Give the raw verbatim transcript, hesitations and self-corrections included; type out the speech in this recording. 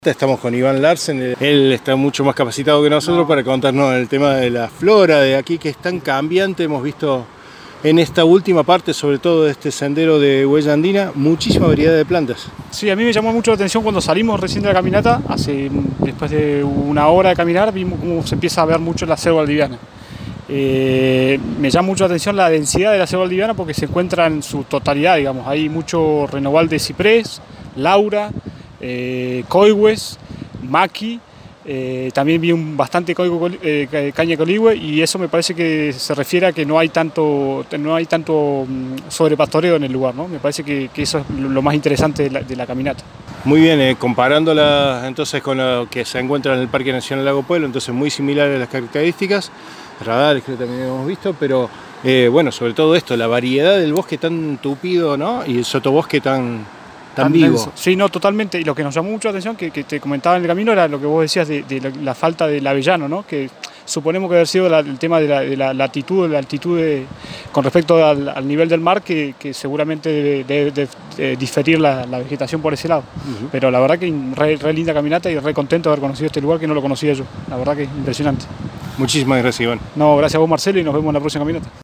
Estamos con Iván Larsen, él está mucho más capacitado que nosotros para contarnos el tema de la flora de aquí, que es tan cambiante. Hemos visto en esta última parte, sobre todo de este sendero de huella andina, muchísima variedad de plantas. Sí, a mí me llamó mucho la atención cuando salimos recién de la caminata, hace, después de una hora de caminar, vimos cómo se empieza a ver mucho la selva valdiviana. Eh, me llama mucho la atención la densidad de la selva valdiviana porque se encuentra en su totalidad, digamos. Hay mucho renoval de ciprés, laura, eh, coigües, maqui, eh, también vi un bastante coigo, eh, caña coligüe, y eso me parece que se refiere a que no hay tanto, no hay tanto sobrepastoreo en el lugar, ¿no? Me parece que, que eso es lo más interesante de la, de la caminata. Muy bien, eh, comparándola entonces con lo que se encuentra en el Parque Nacional Lago Puelo, entonces muy similares las características, radares que también hemos visto, pero eh, bueno, sobre todo esto, la variedad del bosque tan tupido, ¿no? Y el sotobosque tan... tan vivo. Denso. Sí, no, totalmente. Y lo que nos llamó mucho la atención, que, que te comentaba en el camino, era lo que vos decías de, de la, la falta del avellano, ¿no? Que suponemos que haber sido la, el tema de la, de la latitud, de la altitud de, con respecto al, al nivel del mar, que, que seguramente debe, debe de, de diferir la, la vegetación por ese lado. Uh-huh. Pero la verdad que re, re linda caminata y re contento de haber conocido este lugar que no lo conocía yo. La verdad que impresionante. Muchísimas gracias, Iván. No, gracias a vos, Marcelo, y nos vemos en la próxima caminata.